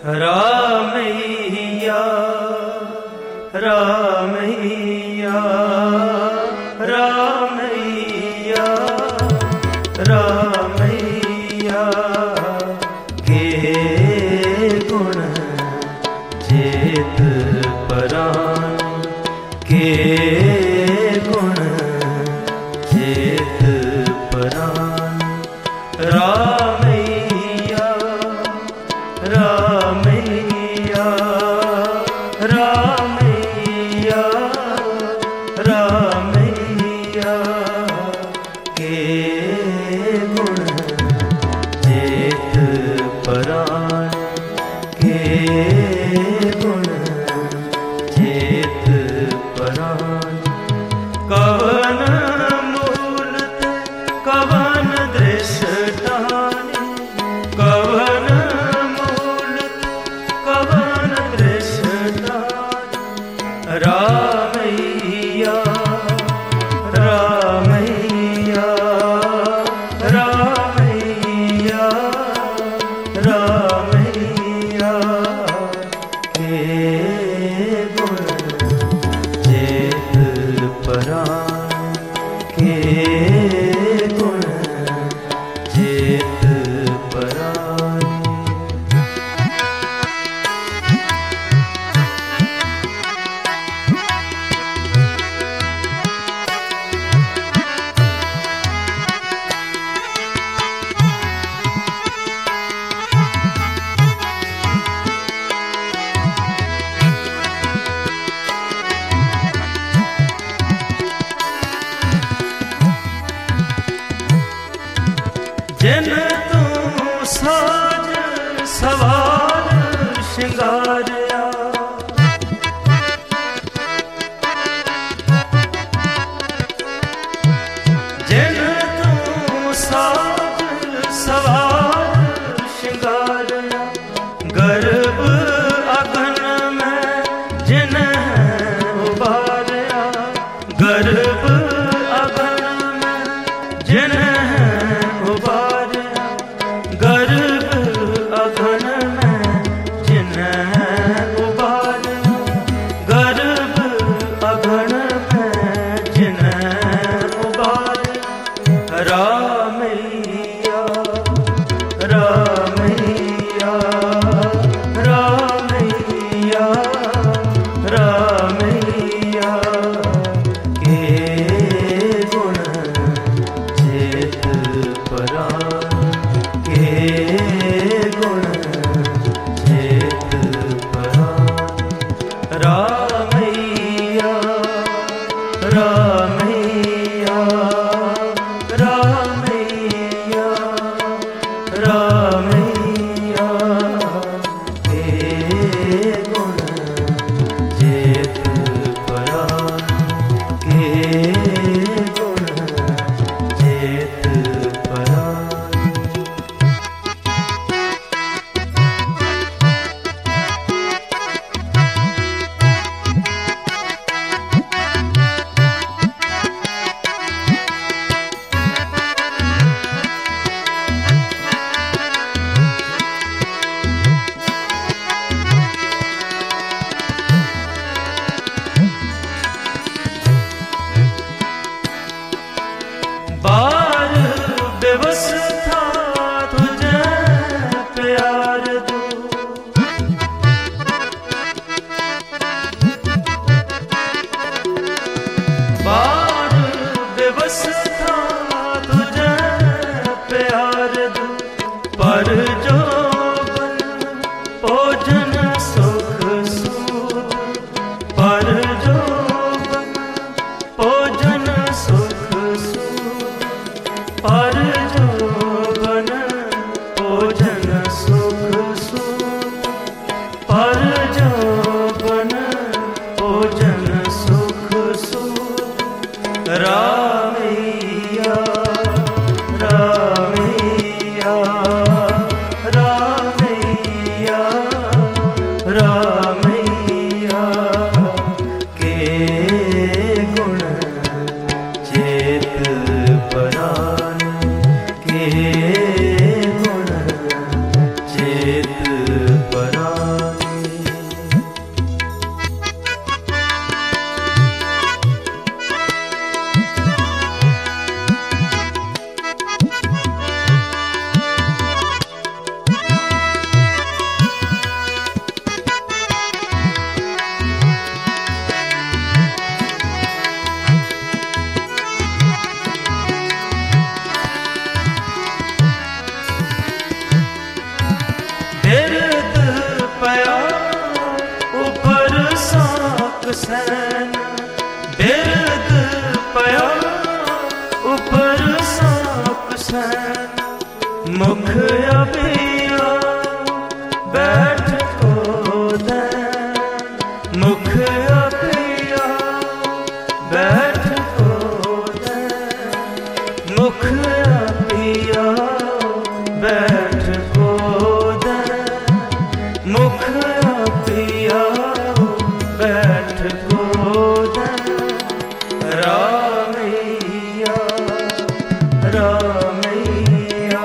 रामैया रामैया रामैया रामैया के गुण चेत परान के गुण चेत परान रामैया रामैया रामैया रामैया के गुण चेत परान के गुण चेत परान कवन मूलत कवन दृष्टानि कवन मूलत कवन दृष्टानि रामैया रामैया रामैया रामैया के गुण चेत परान के गुण चेत परान जिन तू साज सवार श्रृंगारिया जिन तू साज सवार श्रृंगारिया गर्भ अगन में जिन उबारिया गर्भ अगन में जिन उबारिया गर्भ अगन में जिन उबारिया गर्भ अगन में जिन उबारिया रामैया रामैया रामैया रामैया के गुण चेत परान के गुण चेत परान रामैया रामैया रामैया रामैया के गुण चेत परान के गुण चेत परान बार बेबस था तुझे प्यार दो बार बेबस था तुझे प्यार दो पर जो भोजन सुख सूत पर जो भोजन सुख सूत पर जो बन भोजन सुख सूत पर जो बन भोजन सुख सूत रामैया रामैया रामैया रामैया के गुण चेत परान के गुण चेत परान सैन बिरद पया ऊपर साप सैन मुख अभिया बैठ को दैन मुख अभिया बैठ को दैन मुख अभिया बैठ को दैन मुख अभिया बैठ को दैन रामैया रामैया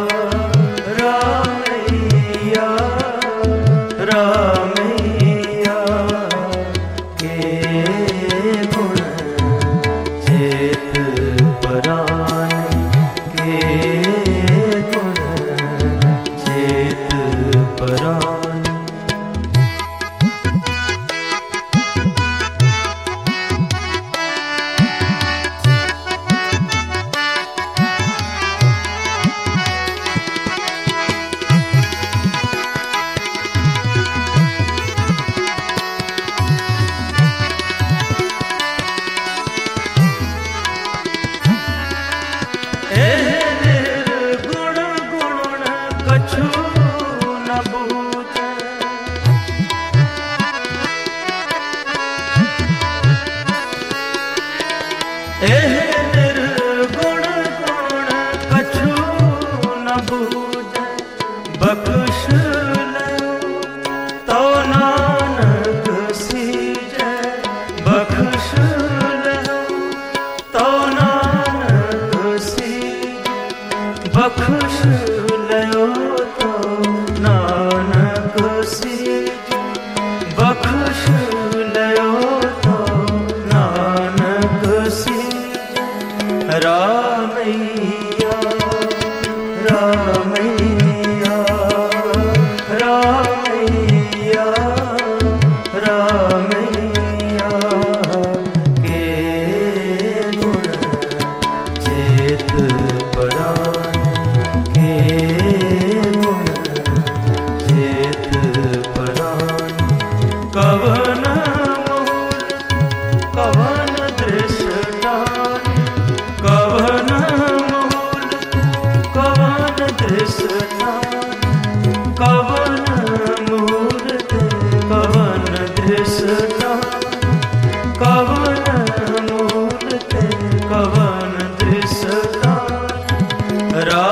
रामैया रामैया के गुण चेत परान के गुण चेत परान निर्गुण गुण कछु न बूझे बख्श तो नानक सीजे बख्श तो नानक सीजे बख्श लो तो नानक सीजे बख्श लो तो नानक सीजे रामैया रामैया रामैया रामैया के गुण चेत परान के गुण चेत परान कवन मूल कवन दृष्टान कवन मूल कवन दृष्टान कवन मूर्ति कवन दृष्टान कवन मूर्ति कवन दृष्टान